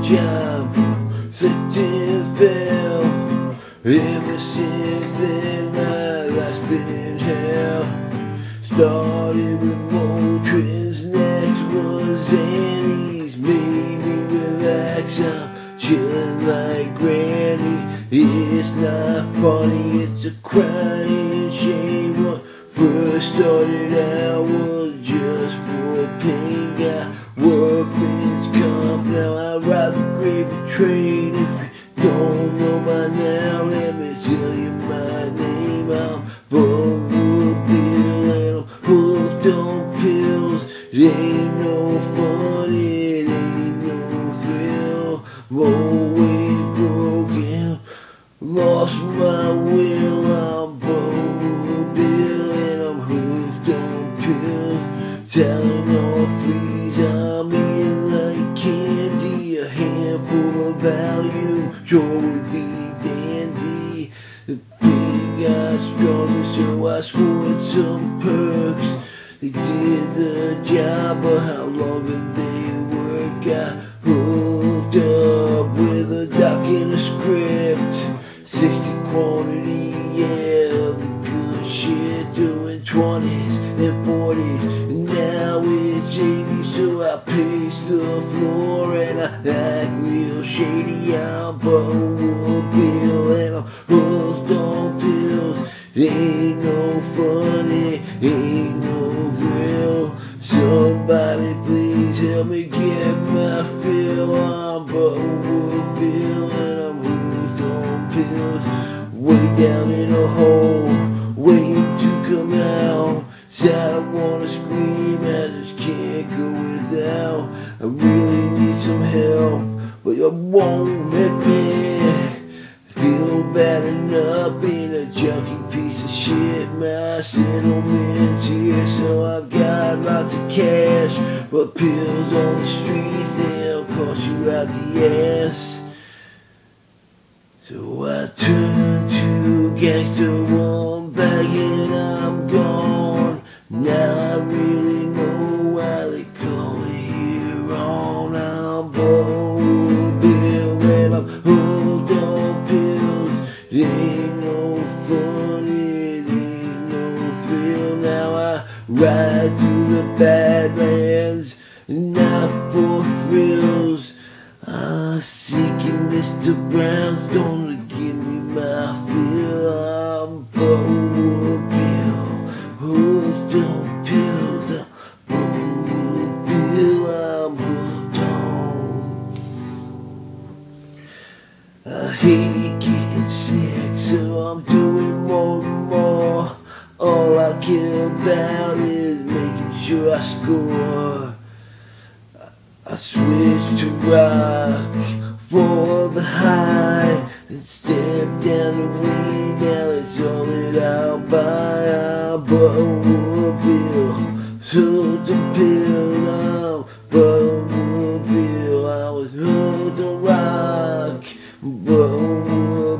job, slipped and fell. Ever since then my life's been hell. Started with Motrin's, next was Annie's. Made me relax, I'm chillin' like Granny. It's not funny, it's a crying shame. What first started out was just for pain. Got workman's comp, now I ride the gravy train. If you don't know by now, let me tell you my name. I'm Bowwood Bill and I'm hooked on pills. It ain't no fun, it ain't no thrill. I'm always broken, lost my will. I'm Bowwood Bill and I'm hooked on pills. Tylenol freeze, I'm eating like candy. A handful of Valium, sure would be dandy. The pain got stronger, so I scored some perks. They did the job, but how long did they work? Got hooked up with a doc and a script. 60 quantity, yeah, of the good shit. Doing 20s and 40s, and now it's 80, so I pace the floor and I act real shady. I'm Bowwood Bill and I'm hooked on pills. It ain't no fun, it ain't no thrill. Somebody please help me get my fill. I'm Bowwood Bill and I'm hooked on pills. Way down in a hole, waiting to come out. Sad, I wanna scream, I just can't go without. I really need some help, but you won't let me. Feel bad enough being a junkie piece of shit. My settlement's here, so I've got lots of cash. But pills on the streets, they'll cost you out the ass. So I turn to gangster one bag and I'm gone. Now I really know why they call it here on. I'm Bowwood Bill and I'm hooked on pills. It ain't no fun, it ain't no thrill. Now I ride through the Badlands, not for thrills. I'm seeking Mr. Brown's, don't give me my fill. I'm Bowwood Bill, hooked on pills. I'm Bowwood Bill, I'm hooked on. I hate getting sick, so I'm doing more and more. All I care about is making sure I score. I switched to rock for the high, then step down the weed. Now it's all that I'll buy. I'm Bowwood Bill, hooked on pills. I'm Bowwood Bill, I was hooked on rock. Bowwood